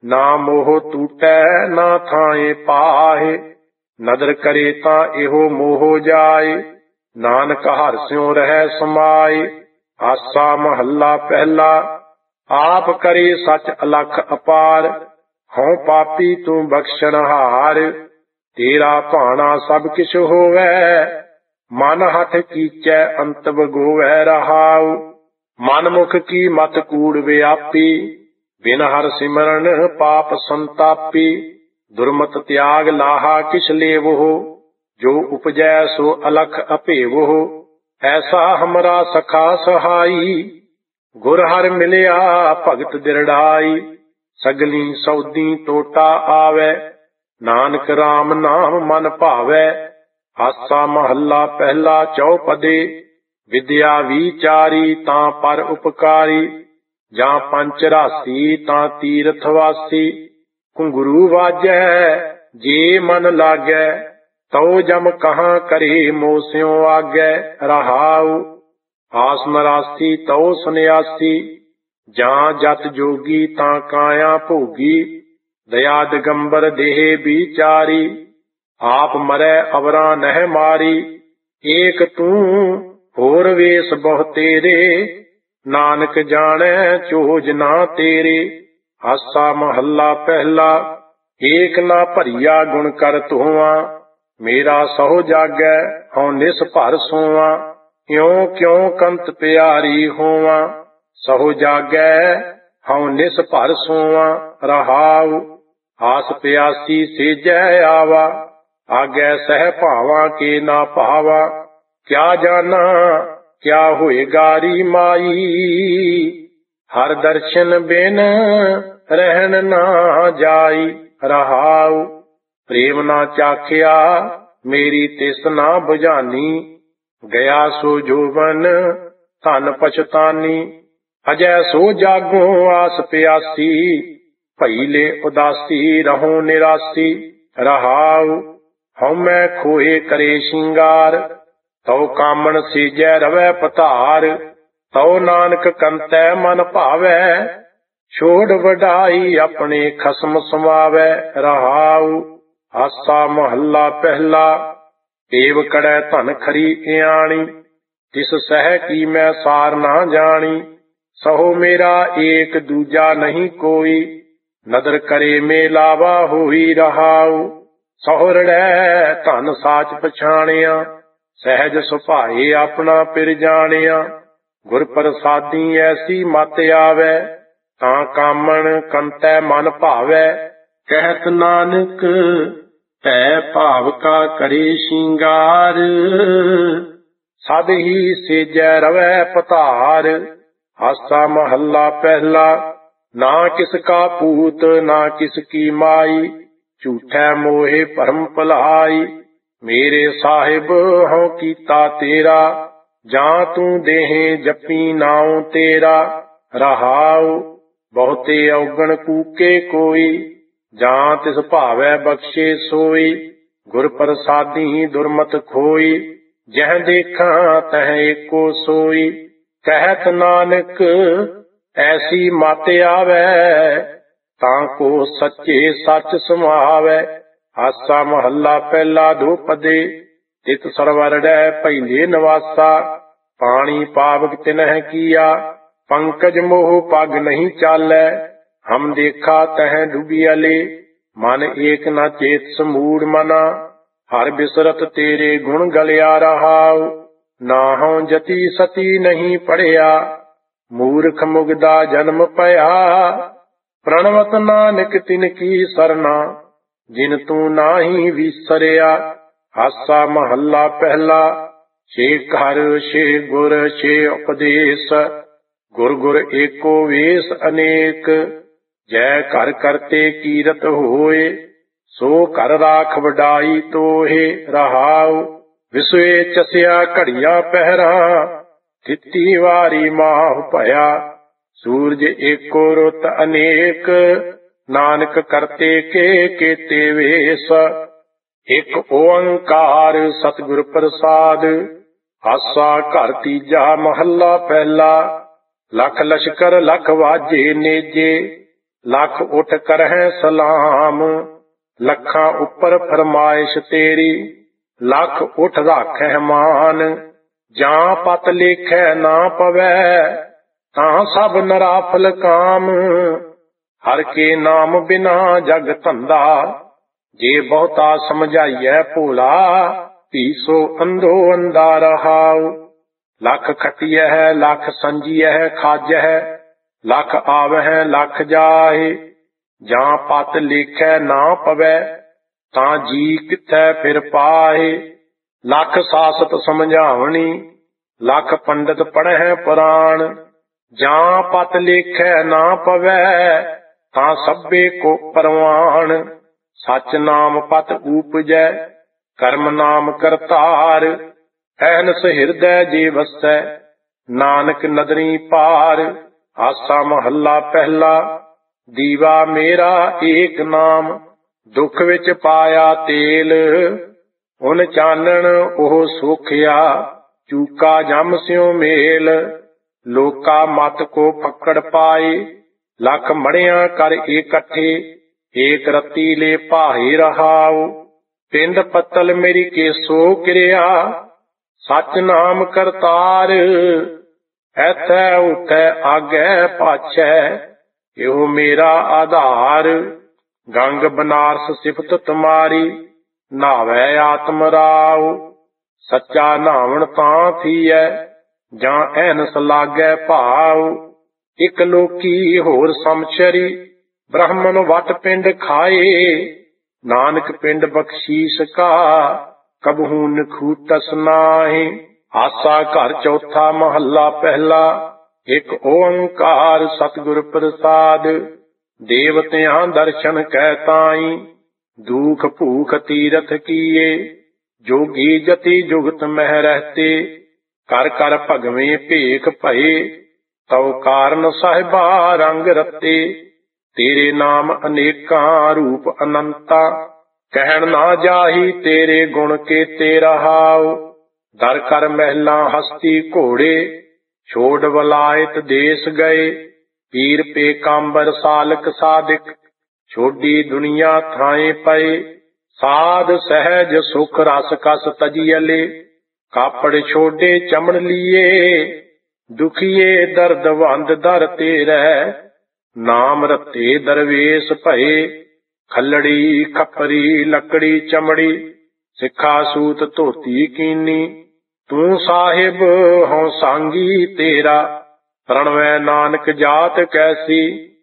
ਨਾ ਮੋਹ ਟੂਟੈ ਨਾ ਥਾਏ ਪਾਹੇ, ਨਦਰ ਕਰੇ ਤਾਂ ਇਹੋ ਮੋਹ ਜਾਏ, ਨਾਨਕ ਹਰਿ ਸਿਉ ਰਹਿ ਸਮਾਏ। ਆਸਾ ਮਹੱਲਾ ਪਹਿਲਾ, ਆਪ ਕਰੇ ਸਚ ਅਲਖ ਅਪਾਰ, ਹਉ ਪਾਪੀ ਤੂੰ ਬਖਸ਼ਣਹਾਰ। ਤੇਰਾ ਭਾਣਾ ਸਭ ਕਿਛ ਹੋਵੈ, ਮਨ ਹਠ ਕੀਚੈ ਅੰਤ ਬਗੋਵੈ ਰਹਾਉ। ਮਨ ਮੁਖ ਕੀ ਮਤ ਕੂੜ ਵਿਆਪੀ, ਬਿਨ ਹਰਿ ਸਿਮਰਨ ਪਾਪ ਸੰਤਾਪੀ। ਦੁਰਮਤ ਤਿਆਗ ਲਾਹਾ ਕਿਛ ਲੇਵਹੁ, ਜੋ ਉਪਜੈ ਸੋ ਅਲਖ ਅਭੇਵਹੁ। ਐਸਾ ਹਮਰਾ ਸਖਾ ਸਹਾਈ, ਗੁਰ ਹਰਿ ਮਿਲਿਆ ਭਗਤ ਦਿਰੜਾਈ। ਸਗਲੀ ਸੌਦੀ ਟੋਟਾ ਆਵੈ, ਨਾਨਕ ਰਾਮ ਨਾਮ ਮਨ ਭਾਵੈ। ਆਸਾ ਮਹੱਲਾ ਪਹਿਲਾ ਚੌਪਦੇ, ਵਿਦਿਆ ਵਿਚਾਰੀ ਤਾਂ ਪਰ ਉਪਕਾਰੀ। ਜਾਂ ਪੰਚ ਰਾਸੀ ਤਾਂ ਤੀਰਥ ਵਾਸੀ, ਘੁੰਗਰੂ ਵਾਜੈ ਜੇ ਮਨ ਲਾਗੈ। ਤਉ ਜਮ ਕਹਾਂ ਕਰੇ ਮੋਹ ਸਿਉ ਆਗੈ ਰਹਾਉ। ਆਸ ਨਰਾਸੀ ਤਉ ਸੰਨਿਆਸੀ, ਜਾਂ ਜਤ ਜੋਗੀ ਤਾਂ ਕਾਇਆ ਭੋਗੀ। ਦਇਆ ਦਿਗੰਬਰ ਦੇਹ ਵਿਚਾਰੀ, ਆਪ ਮਰੈ ਅਵਰਾਂ ਨਹਿ ਮਾਰੀ। ਏਕ ਤੂੰ ਹੋਰ ਵੇਸ ਬਹੁ ਤੇਰੇ, ਨਾਨਕ ਜਾਣੈ ਚੋਜ ਨਾ ਤੇਰੇ। ਆਸਾ ਮਹੱਲਾ ਪਹਿਲਾ, ਏਕ ਨਾ ਭਰੀਆ ਗੁਣ ਕਰ ਧੋਵਾਂ। ਮੇਰਾ ਸਹੁ ਜਾਗੈ ਹਉ ਨਿਸ ਭਰ ਸੋਵਾਂ। ਇਉ ਕਿਉ ਕੰਤ ਪਿਆਰੀ ਹੋਵਾਂ, ਸਹੁ ਜਾਗੈ ਹਉ ਨਿਸ ਭਰ ਸੋਵਾਂ ਰਹਾਉ। ਆਸ ਪਿਆਸੀ ਸੇਜੈ ਆਵਾ, ਆਗੈ ਸਹਿ ਭਾਵਾਂ ਕੇ ਨਾ ਭਾਵਾ। ਕਿਆ ਜਾਨਾ ਕਿਆ ਹੋਏਗਾ ਰੀ ਮਾਈ, ਹਰ ਦਰਸ਼ਨ ਬਿਨ ਰਹਿਣ ਨਾ ਜਾਈ ਰਹਾਉ। ਪ੍ਰੇਮ ਨਾ ਚਾਖਿਆ ਮੇਰੀ ਤਿਸ ਨਾ ਬੁਝਾਨੀ, ਗਿਆ ਸੋ ਜੋਬਨ ਧਨ ਪਛਤਾਨੀ। ਅਜੈ ਸੋ ਜਾਗੋ ਆਸ ਪਿਆਸੀ, ਭਈ ਲੈ ਉਦਾਸੀ ਰਹੋ ਨਿਰਾਸੀ ਰਹਾਉ। ਹਉਮੈ ਖੋਏ ਕਰੇ ਸ਼ਿੰਗਾਰ, ਤਉ ਕਾਮਣ ਸੀਜੈ ਰਵੈ ਪਧਾਰ। ਤਉ ਨਾਨਕ ਕੰਤੈ ਮਨ ਭਾਵੈ, ਛੋੜ ਵਡਾਈ ਆਪਣੇ ਖਸਮ ਸਮਾਵੈ ਰਹਾਉ। ਆਸਾ ਮਹੱਲਾ ਪਹਿਲਾ, ਏਵ ਕੜੈ ਧਨ ਖਰੀ ਇਆਣੀ, ਤਿਸ ਸਹਿ ਕੀ ਮੈਂ ਸਾਰ ਨਾ ਜਾਣੀ। ਸਹੋ ਮੇਰਾ ਏਕ ਦੂਜਾ ਨਹੀਂ ਕੋਈ, ਨਦਰ ਕਰੇ ਮੇ ਲਾਵਾ ਹੋਈ ਰਹਾਉ। ਸਹੁ ਰੜੈ ਧਨ ਸਾਚ ਪਛਾਣਿਆ, ਸਹਿਜ ਸੁਭਾਏ ਆਪਣਾ ਪਿਰ ਜਾਣਿਆ। ਗੁਰ ਪ੍ਰਸਾਦੀ ਐਸੀ ਮਤ ਆਵੈ, ਤਾਂ ਕਾਮਣ ਕੰਤੈ ਮਨ ਭਾਵੈ। ਕਹਿਤ ਨਾਨਕ ਭੈ ਭਾਵ ਕਾ ਕਰੇ ਸ਼ਿੰਗਾਰ, ਸਦ ਹੀ ਸੇਜੈ ਰਵੈ ਪਧਾਰ। ਆਸਾ ਮਹੱਲਾ ਪਹਿਲਾ, ਨਾ ਕਿਸ ਕਾ ਪੂਤ ਨਾ ਕਿਸ ਕੀ ਮਾਈ, ਝੂਠੈ ਮੋਹਿ ਭਰਮ ਭੁਲਾਈ। ਮੇਰੇ ਸਾਹਿਬ ਹਉ ਕੀਤਾ ਤੇਰਾ, ਜਾਂ ਤੂੰ ਦੇਹ ਜਪੀ ਨਾਉ ਤੇਰਾ ਰਹਾਉ। ਬਹੁਤੇ ਔਗਣ ਕੂਕੇ ਕੋਈ, ਜਾਂ ਤਿਸ ਭਾਵੈ ਬਖਸ਼ੇ ਸੋਈ। ਗੁਰ ਪ੍ਰਸਾਦੀ ਦੁਰਮਤ ਖੋਈ, ਜਹ ਦੇਖਾਂ ਤਹ ਏਕੋ ਸੋਈ। ਕਹਿਤ ਨਾਨਕ ਐਸੀ ਮਤ ਆਵੈ, ਤਾਂ ਕੋ ਸੱਚੇ ਸੱਚ ਸਮਾਵੈ। ਆਸਾ ਮਹੱਲਾ ਪਹਿਲਾ ਦੋਪਦੇ, ਤਿਤ ਸਰਵਰੜੈ ਪਹਿਲੇ ਨਿਵਾਸਾ। ਪਾਣੀ ਪਾਵਕ ਤਿਨਹਿ ਕੀਆ, ਪੰਕਜ ਮੋਹ ਪਗ ਨਹੀਂ ਚਾਲੈ। ਹਮ ਦੇਖਾ ਤਹ ਡੁਬਿਅਲੇ, ਮਨ ਏਕ ਨ ਚੇਤ ਸਮੂੜ ਮਨਾ। ਹਰ ਬਿਸਰਤ ਤੇਰੇ ਗੁਣ ਗਲਿਆ ਰਹਾਉ, ਨਾਹਉ ਜਤੀ ਸਤੀ ਨਹੀਂ ਪੜਿਆ। ਮੂਰਖ ਮੁਗਦਾ ਜਨਮ ਭਇਆ, ਪ੍ਰਣਵਤ ਨਾਨਕ ਤਿਨ ਕੀ ਸਰਨਾ। ਜਿਨ ਤੂੰ ਨਾਹੀ ਵਿਸਰਿਆ। ਆਸਾ ਮਹੱਲਾ ਪਹਿਲਾ, ਛੇ ਘਰ ਛੇ ਗੁਰ ਛੇ ਉਪਦੇਸ। ਗੁਰ ਗੁਰ ਏਕੋ ਵੇਸ ਅਨੇਕ, ਜੈ ਘਰ ਕਰਤੇ ਕੀਰਤ ਹੋਏ। ਸੋ ਘਰ ਰਾਖ ਵਡਾਈ ਤੋਹੇ ਰਹਾਉ। ਵਿਸਵੇ ਚਸਿਆ ਘੜੀਆਂ ਪਹਿਰਾ, ਤਿੱਤੀ ਵਾਰੀ ਮਾਹੁ ਭਇਆ। ਸੂਰਜ ਏਕੋ ਰੁੱਤ ਅਨੇਕ, ਨਾਨਕ ਕਰਤੇ ਕੇ ਕੇਤੇ ਵੇਸ। ਇਕ ਓੰਕਾਰ ਸਤਿਗੁਰ ਪ੍ਰਸਾਦ। ਆਸਾ ਘਰ ਤੀਜਾ ਮਹੱਲਾ ਪਹਿਲਾ, ਲਖ ਲਸ਼ਕਰ ਲਖ ਵਾਜੇ ਨੇਜੇ। ਲੱਖ ਉਠ ਕਰਹਿ ਸਲਾਮ, ਲੱਖਾਂ ਉੱਪਰ ਫਰਮਾਇਸ਼ ਤੇਰੀ। ਲੱਖ ਉਠ ਰਾਖੈ ਮਾਨ, ਜਾਂ ਪਤ ਲੇਖੈ ਨਾ ਪਵੈ, ਤਾਂ ਸਭ ਨਰਾਫਲ ਕਾਮ। ਹਰ ਕੇ ਨਾਮ ਬਿਨਾ ਜਗ ਧੰਦਾ, ਜੇ ਬਹੁਤਾ ਸਮਝਾਈਐ ਭੋਲਾ, ਭੀਸੋ ਅੰਧੋ ਅੰਧਾ ਰਹਾਉ। ਲੱਖ ਖਟੀਐ ਲੱਖ ਸੰਜੀਐ ਖਾਜੈ, ਲੱਖ ਆਵਹਿ ਲੱਖ ਜਾਹੇ। ਜਾਂ ਪਤ ਲੇਖੈ ਨਾ ਪਵੈ, ਤਾਂ ਜੀ ਕਿਥੈ ਫਿਰ ਪਾਹੇ। ਲੱਖ ਸਾਸਤ ਸਮਝਾਵਣੀ, ਲੱਖ ਪੰਡਤ ਪੜ੍ਹੈ ਪੁਰਾਣ। ਜਾਂ ਪਤ ਲੇਖੈ ਨਾ ਪਵੈ, ਤਾਂ ਸਭੇ ਕੋ ਪਰਵਾਣ। ਸਚ ਨਾਮ ਪਤ ਊਪਜੈ, ਕਰਮ ਨਾਮ ਕਰਤਾਰ। ਅਹਨਸ ਹਿਰਦੈ ਜੇ ਵਸੈ, ਨਾਨਕ ਨਦਰੀ ਪਾਰ। ਆਸਾ ਮਹੱਲਾ ਪਹਿਲਾ, ਦੀਵਾ ਮੇਰਾ ਏਕ ਨਾਮ। ਦੁੱਖ ਵਿੱਚ ਪਾਇਆ ਤੇਲ, ਉਨ ਚਾਨਣ ਉਹ ਸੋਖਿਆ। ਚੂਕਾ ਜਮ ਸਿਉ ਮੇਲ, ਲੋਕਾ ਮਤ ਕੋ ਫੱਕੜ ਪਾਏ। ਲੱਖ ਮੜਿਆਂ ਕਰ ਇਕੱਠੇ, ਏਕ ਰਤੀ ਲੈ ਭਾਹੇ ਰਹਾਉ। ਪਿੰਡ ਪੱਤਲ ਮੇਰੀ ਕੇਸੋ ਕਿਰਿਆ, ਸਚ ਨਾਮ ਕਰਤਾਰ। ਐਥੈ ਉਥੈ ਆਗੈ ਪਾਛੈ, ਇਹੋ ਮੇਰਾ ਆਧਾਰ। ਗੰਗ ਬਨਾਰਸ ਸਿਫਤ ਤੁਮਾਰੀ, ਨਾਵੈ ਆਤਮ ਰਾਉ। ਸੱਚਾ ਨਾਵਣ ਤਾਂ ਥੀਐ, ਜਾਂ ਐਨਸ ਲਾਗੈ ਭਾਉ। ਇਕ ਲੋਕੀ ਹੋਰ ਸਮਛਰੀ, ਬ੍ਰਾਹਮਣ ਵਟ ਪਿੰਡ ਖਾਏ। ਨਾਨਕ ਪਿੰਡ ਬਖਸ਼ੀਸ ਕਾ, ਕਬਹੂ ਨਖੂਟਸ ਨਾਹੀ। ਆਸਾ ਘਰ ਚੌਥਾ ਮਹੱਲਾ ਪਹਿਲਾ, ਇਕ ਓੰਕਾਰ ਸਤਿਗੁਰ ਪ੍ਰਸਾਦ। ਦੇਵਤਿਆਂ ਦਰਸ਼ਨ ਕੈ ਤਾਈ, ਦੁਖ ਭੂਖ ਤੀਰਥ ਕੀਏ। ਜੋਗੀ ਜਤੀ ਜੁਗਤ ਮਹਿ ਰਹਤੇ, ਕਰ ਕਰ ਭਗਵੇਂ ਭੇਖ ਭਏ। ਤਉ ਕਾਰਨ ਸਾਹਿਬਾ ਰੰਗ ਰਤੇ, ਤੇਰੇ ਨਾਮ ਅਨੇਕਾਂ ਰੂਪ ਅਨੰਤਾ। ਕਹਿਣ ਨਾ ਜਾਹੀ ਤੇਰੇ ਗੁਣ ਕੇਤੇ ਰਹਾਉ। ਦਰ ਕਰ ਮਹਿਲਾਂ ਹਸਤੀ ਘੋੜੇ, ਛੋੜ ਵਲਾਇਤ ਦੇਸ ਗਏ। ਪੀਰ ਪੇਕਾਂਬਰ ਸਾਲਕ ਸਾਧਿਕ, ਛੋਡੀ ਦੁਨੀਆ ਥਾਏ ਪਏ। ਸਾਧ ਸਹਿਜ ਸੁਖ ਰਸ ਕਸ ਤਜੀਅਲੇ, ਕਾਪੜ ਛੋਡੇ ਚਮੜ ਲੀਏ। ਦੁਖੀਏ ਦਰਦ ਵੰਦ ਦਰ ਤੇ ਰਹਿ, ਨਾਮ ਰਤੇ ਦਰਵੇਸ ਭਏ। ਖੱਲੜੀ ਖੱਪਰੀ ਲੱਕੜੀ ਚਮੜੀ, ਸਿੱਖਾ ਸੂਤ ਧੋਤੀ ਕੀਨੀ। ਤੂੰ ਸਾਹਿਬ ਹਉ ਸਾਂਗੀ ਤੇਰਾ, ਪ੍ਰਣਵੈ ਨਾਨਕ ਜਾਤ ਕੈਸੀ।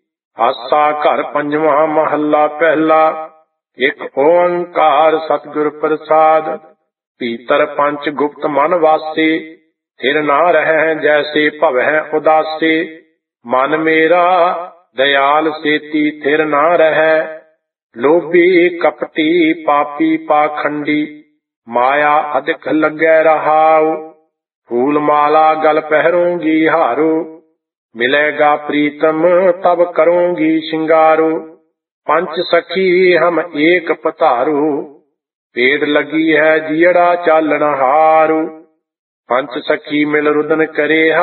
ਆਸਾ ਘਰ ਪੰਜਵਾਂ ਮਹੱਲਾ ਪਹਿਲਾ, ਇਕ ਓੰਕਾਰ ਸਤਿਗੁਰ ਪ੍ਰਸਾਦ। ਭੀਤਰ ਪੰਚ ਗੁਪਤ ਮਨ ਵਾਸੇ, ਥਿਰ ਨਾ ਰਹਿ ਜੈਸੇ ਭਵਹਿ ਉਦਾਸੇ। ਮਨ ਮੇਰਾ ਦਇਆਲ ਸੇਤੀ ਥਿਰ ਨਾ ਰਹਿ, ਲੋਭੀ ਕਪਟੀ ਪਾਪੀ ਪਾਖੰਡੀ। ਮਾਇਆ ਅਧਿਕ ਲੱਗੈ ਰਹਾਉ, ਫੂਲ ਮਾਲਾ ਗਲ ਪਹਿਰੂੰਗੀ ਹਾਰੂ। ਮਿਲੇਗਾ ਪ੍ਰੀਤਮ ਤਬ ਕਰੂੰਗੀ ਸ਼ਿੰਗਾਰੂ। ਪੰਚ ਸਖੀ ਹਮ ਏਕ ਪਧਾਰੂ, ਪੇੜ ਲੱਗੀ ਹੈ ਜੀੜਾ ਚਾਲਣ ਹਾਰੂ। ਪੰਚ ਸਖੀ ਮਿਲ ਰੁਦਨ ਕਰੇਹਾ,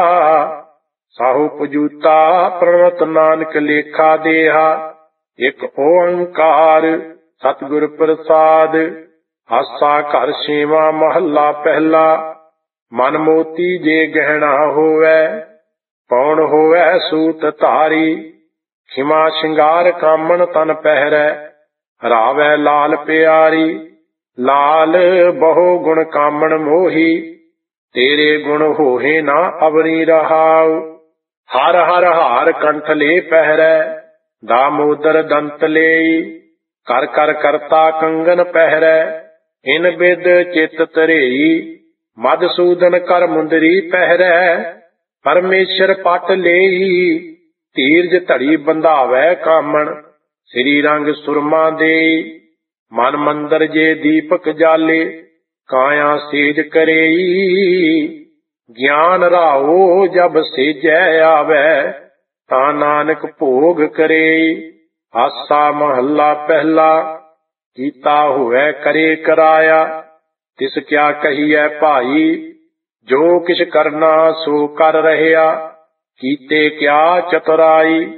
ਸਾਹੂ ਪਜੂਤਾ ਪ੍ਰਣਵਤ ਨਾਨਕ ਲੇਖਾ ਦੇਹਾ। ਇਕ ਓੰਕਾਰ ਸਤਿਗੁਰ ਪ੍ਰਸਾਦ। ਆਸਾ ਘਰ ਛੇਵਾਂ ਮਹੱਲਾ ਪਹਿਲਾ, ਮਨ ਮੋਤੀ ਜੇ ਗਹਿਣਾ ਹੋਵੈ, ਪੌਣ ਹੋਵੈ ਸੂਤ ਧਾਰੀ। ਖਿਮਾ ਸ਼ਿੰਗਾਰ ਕਾਮਣ ਤਨ ਪਹਿਰੈ, ਹਰਾਵੈ ਲਾਲ ਪਿਆਰੀ। ਲਾਲ ਬਹੁ ਗੁਣ ਕਾਮਣ ਮੋਹੀ, ਤੇਰੇ ਗੁਣ ਹੋਹੇ ਨਾ ਅਵਰੀ ਰਹਾਉ। ਹਰ ਹਰ ਹਾਰ ਕੰਠ ਲੈ ਪਹਿਰੈ, ਦਾਮੋਦਰ ਦੰਤ ਲਈ। ਕਰ ਕਰ ਕਰਤਾ ਕੰਗਨ ਪਹਿਰੈ, ਇਨ ਬਿਦ ਚਿਤ ਧਰੇਈ। ਮਧਸੂਦਨ ਕਰ ਮੁੰਦਰੀ ਪਹਿਰੈ, ਪਰਮੇਸ਼ਰ ਪਟ ਲਈ। ਧੀਰਜ ਧੜੀ ਬੰਧਾਵੈ ਕਾਮਣ, ਸ੍ਰੀ ਰੰਗ ਸੁਰਮਾ ਦੇਈ। ਮਨ ਮੰਦਰ ਜੇ ਦੀਪਕ ਜਾਲੇ, ਕਾਇਆ ਸੇਜ ਕਰੇਈ। ਗਿਆਨ ਰਾਓ ਜਬ ਸੇਜੈ ਆਵੈ, ਤਾਂ ਨਾਨਕ ਭੋਗ ਕਰੇਈ। ਆਸਾ ਮਹੱਲਾ ਪਹਿਲਾ, ਕੀਤਾ ਹੋਵੈ ਕਰੇ ਕਰਾਇਆ। ਤਿਸ ਕਿਆ ਕਹੀਐ ਭਾਈ, ਜੋ ਕਿਛ ਕਰਨਾ ਸੋ ਕਰ ਰਹਿਆ। ਕੀਤੇ ਕਿਆ ਚਤੁਰਾਈ,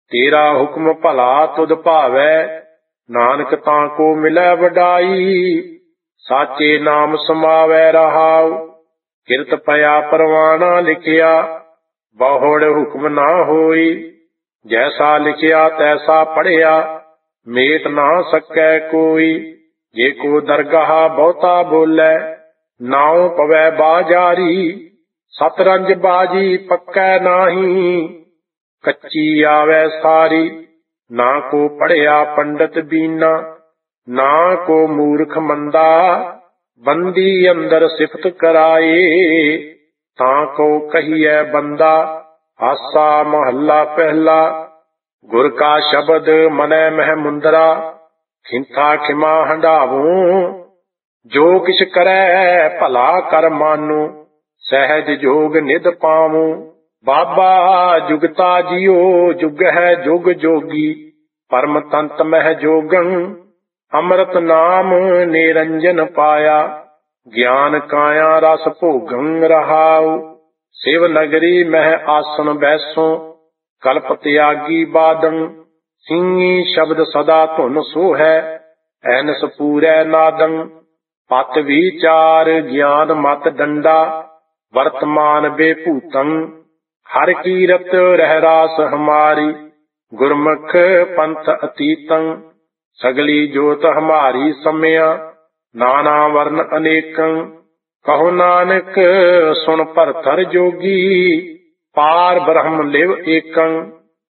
ਤੇਰਾ ਹੁਕਮ ਭਲਾ ਤੁਧ ਭਾਵੈ, ਨਾਨਕ ਤਾਂ ਕੋ ਮਿਲੈ ਵਡਾਈ। ਸਾਚੇ ਨਾਮ ਸਮਾਵੈ ਰਹਾਉ, ਕਿਰਤ ਪਿਆ ਪਰਵਾਨਾ ਲਿਖਿਆ। ਬਹੁੜ ਹੁਕਮ ਨਾ ਹੋਈ, ਜੈਸਾ ਲਿਖਿਆ ਤੈਸਾ ਪੜ੍ਹਿਆ। ਮੇਟ ਨਾ ਸਕੈ ਕੋਈ, ਜੇ ਕੋ ਦਰਗਾਹ ਬਹੁਤਾ ਬੋਲੇ। ਨਾਉ ਪਵੈ ਬਾਜਾਰੀ, ਸਤਰੰਜ ਬਾਜੀ ਪੱਕੈ ਨਾਹੀ। ਕੱਚੀ ਆਵੈ ਸਾਰੀ, ਨਾ ਕੋ ਪੜ੍ਹਿਆ ਪੰਡਤ ਬੀਨਾ। ਨਾ ਕੋ ਮੂਰਖ ਮੰਦਾ, ਬੰਦੀ ਅੰਦਰ ਸਿਫਤ ਕਰਾਏ। ਤਾਂ ਕੋ ਕਹੀਐ ਬੰਦਾ, ਆਸਾ ਮਹੱਲਾ ਪਹਿਲਾ। ਗੁਰ ਕਾ ਸ਼ਬਦ ਮਨੈ ਮਹਿ ਮੁੰਦਰਾ, ਖਿੰਥਾ ਖਿਮਾ ਹੰਢਾਵੂੰ। ਜੋ ਕਿਛ ਕਰੈ ਭਲਾ ਕਰ ਮਾਨੂ, ਸਹਿਜ ਜੋਗ ਨਿਧ ਪਾਵੂੰ। ਬਾਬਾ ਜੁਗਤਾ ਜਿਉ ਜੁਗ ਹੈ ਜੁਗ ਜੋਗੀ, ਪਰਮ ਤੰਤ ਮਹਿ ਜੋਗੰ। ਅੰਮ੍ਰਿਤ ਨਾਮ ਨਿਰੰਜਨ ਪਾਇਆ, ਗਿਆਨ ਕਾਇਆ ਰਸ ਭੋਗੰ ਰਹਾਉ। ਸਿਵ ਨਗਰੀ ਮਹਿ ਆਸਣ ਬੈਸੋਂ, ਕਲਪ ਤਿਆਗੀ ਬਾਦੰ। ਸਿੰਘੀ ਸ਼ਬਦ ਸਦਾ ਧੁਨ ਸੋਹੈ, ਐਨਸ ਪੂਰੈ ਨਾਦੰ। ਪਤ ਵਿਚਾਰ ਗਿਆਨ ਮਤ ਡੰਡਾ, ਵਰਤਮਾਨ ਬੇਭੂਤੰ। ਹਰ ਕੀਰਤ ਰਹਿ ਰਾਸ ਹਮਾਰੀ, ਗੁਰਮੁਖ ਪੰਥ ਅਤੀਤੰ। ਸਗਲੀ ਜੋਤ ਹਮਾਰੀ ਸਮਿਆ, ਨਾਨਾ ਵਰਨ ਅਨੇਕੰ। ਕਹੋ ਨਾਨਕ ਸੁਣ ਭਰਤਰ ਜੋਗੀ, ਪਾਰ ਬ੍ਰਹਮ ਲਿਵ ਏਕੰ।